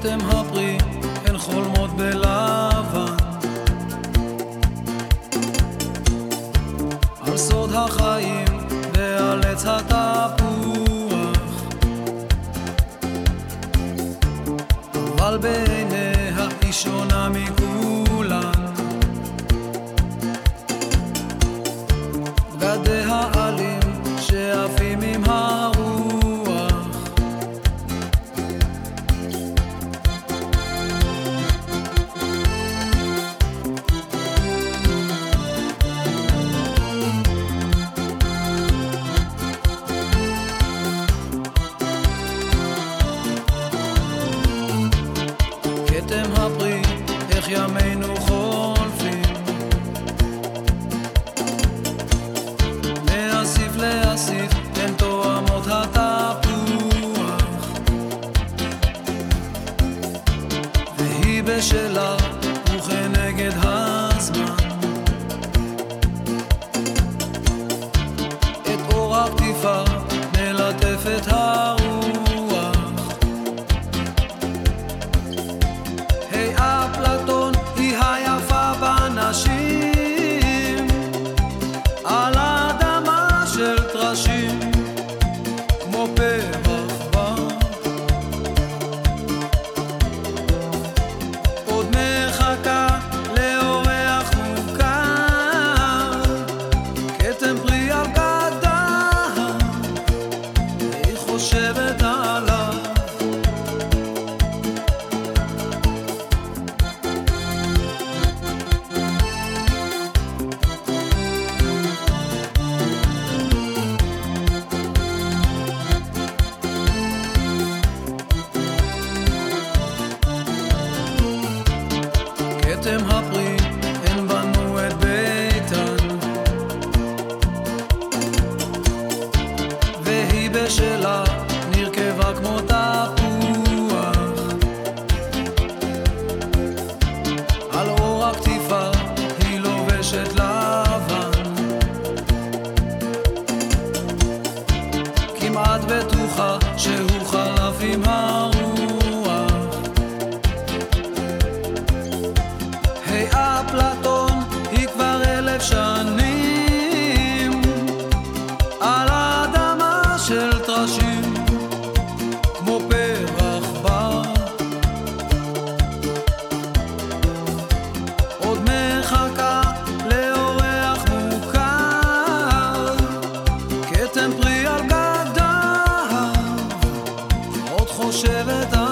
כתם הפרי הן חולמות בלבן על סוד החיים ועל עץ התפוח, אבל בעיניה היא שונה מכולן. בגדי העלים שעפים עם הרוח, כתם הפרי איך ימינו חולפים, להסיף הן תואמות התפוח, והיא בשלה וכנגד הזמן. את אור הקטיפה מלטפת הרוח, היי אפלטון היא היפה בנשים, על האדמה של טרשים כמו פרח בר, עוד מחכה לאורח מוכר, כתם פרי על גדה היא חושבת עליו. כתם הפרי הן בנו את ביתן, והיא בשלה נרכבה כמו תפוח, על אור הקטיפה היא לובשת לבן, כמעט בטוחה שהוא חלף עם הרוח. היי אפלטון היא כבר 1000 שנים על האדמה של טרשים כמו פרח בר, עוד מחכה לאורח מוכר, כתם פרי על גדה עוד חושבת